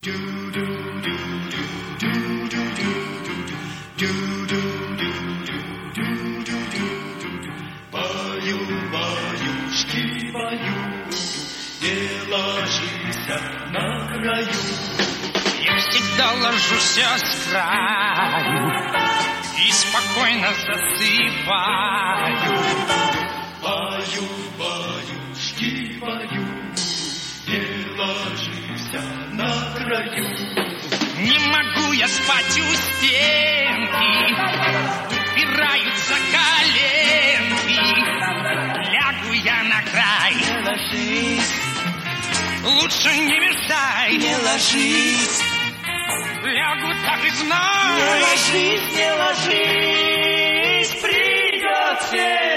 Баю-баюшки поют, не ложись на краю. Я всегда ложусь с краю и спокойно засыпаю. Баю-баюшки поют, не ложись на краю. Не могу я спать у стенки, упираются коленки. Лягу я на край, Не ложись, лучше не мешай. не ложись, Лягу так и не знай. ложись, не ложись, придет вечер.